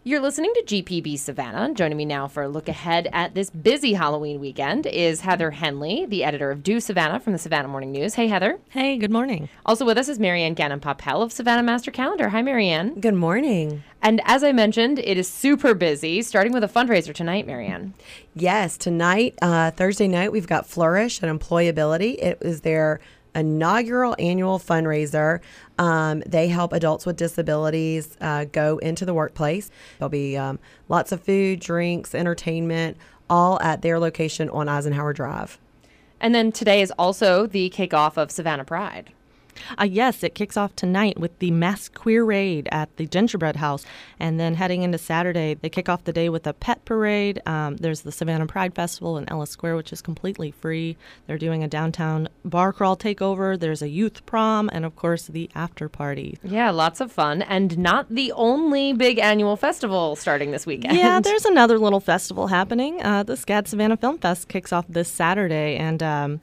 You're listening to GPB Savannah. Joining me now for a look ahead at this busy Halloween weekend is Heather Henley, the editor of Do Savannah from the Savannah Morning News. Hey, Heather. Hey, good morning. Also with us is Marianne Gannon-Poppel of Savannah Master Calendar. Hi, Marianne. Good morning. And as I mentioned, it is super busy, starting with a fundraiser tonight, Marianne. Yes, tonight, Thursday night, we've got Flourish and Employability. It is their inaugural annual fundraiser. They help adults with disabilities go into the workplace. There'll be lots of food, drinks, entertainment, all at their location on Eisenhower Drive. And then today is also the kickoff of Savannah Pride. Yes, it kicks off tonight with the Mass Queer Raid at the Gingerbread House. And then heading into Saturday, they kick off the day with a pet parade. There's the Savannah Pride Festival in Ellis Square, which is completely free. They're doing a downtown bar crawl takeover. There's a youth prom and, of course, the after party. Yeah, lots of fun. And not the only big annual festival starting this weekend. Yeah, there's another little festival happening. The SCAD Savannah Film Fest kicks off this Saturday. And,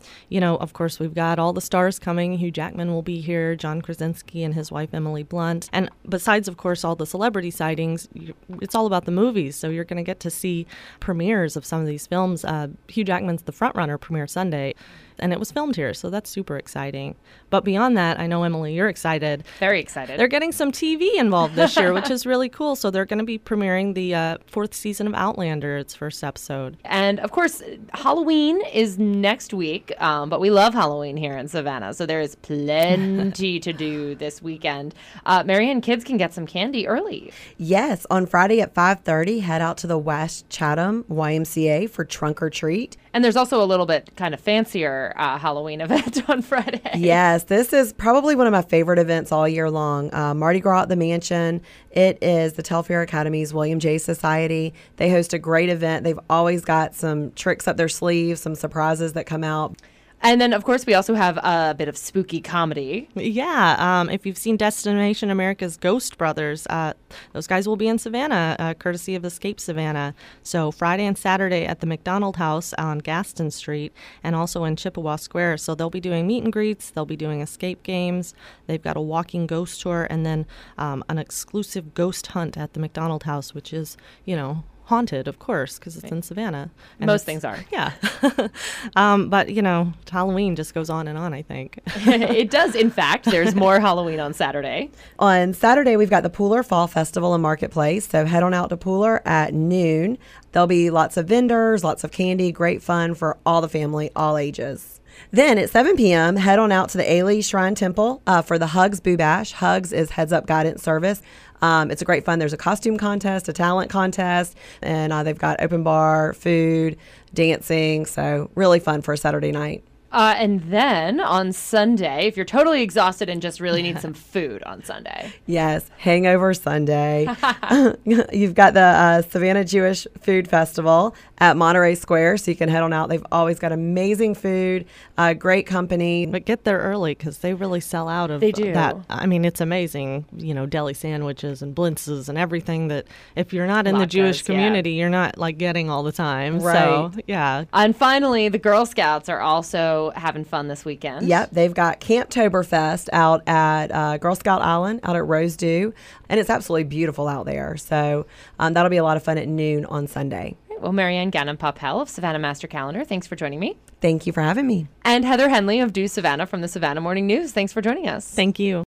of course, we've got all the stars coming. Hugh Jackman will be here, John Krasinski and his wife Emily Blunt. And besides, of course, all the celebrity sightings, it's all about the movies. So you're going to get to see premieres of some of these films. Hugh Jackman's The Frontrunner premiere Sunday, and it was filmed here, so that's super exciting. But beyond that, I know, Emily, you're excited. Very excited. They're getting some TV involved this year, which is really cool. So they're going to be premiering the fourth season of Outlander, its first episode. And, of course, Halloween is next week, but we love Halloween here in Savannah, so there is plenty to do this weekend. Marianne, kids can get some candy early. Yes, on Friday at 5:30, head out to the West Chatham YMCA for Trunk or Treat. And there's also a little bit kind of fancier Halloween event on Friday. Yes, this is probably one of my favorite events all year long. Mardi Gras at the Mansion. It is the Telfair Academy's William J. Society. They host a great event. They've always got some tricks up their sleeves, some surprises that come out. And then, of course, we also have a bit of spooky comedy. Yeah, if you've seen Destination America's Ghost Brothers, those guys will be in Savannah, courtesy of Escape Savannah. So Friday and Saturday at the McDonald House on Gaston Street and also in Chippewa Square. So they'll be doing meet and greets, they'll be doing escape games, they've got a walking ghost tour, and then an exclusive ghost hunt at the McDonald House, which is, haunted, of course, because it's in Savannah. And most things are. Yeah. But, Halloween just goes on and on, I think. It does. In fact, there's more Halloween on Saturday. On Saturday, we've got the Pooler Fall Festival and Marketplace. So head on out to Pooler at noon. There'll be lots of vendors, lots of candy, great fun for all the family, all ages. Then at 7 p.m., head on out to the Ailey Shrine Temple for the Hugs Boo Bash. Hugs is Heads Up Guidance Service. It's a great fun. There's a costume contest, a talent contest, and they've got open bar, food, dancing. So really fun for a Saturday night. And then on Sunday, if you're totally exhausted and just really need some food on Sunday. Yes, Hangover Sunday. You've got the Savannah Jewish Food Festival at Monterey Square, so you can head on out. They've always got amazing food, great company. But get there early because they really sell out of they do. That. I mean, it's amazing, deli sandwiches and blintzes and everything that if you're not in the Jewish community, you're not getting all the time. Right. So, yeah. And finally, the Girl Scouts are also having fun this weekend. Yep, they've got Camptoberfest out at Girl Scout Island out at Rose Dew, and it's absolutely beautiful out there. So that'll be a lot of fun at noon on Sunday. Well, Marianne Gannon-Poppel of Savannah Master Calendar, thanks for joining me. Thank you for having me. And Heather Henley of Do Savannah from the Savannah Morning News, thanks for joining us. Thank you.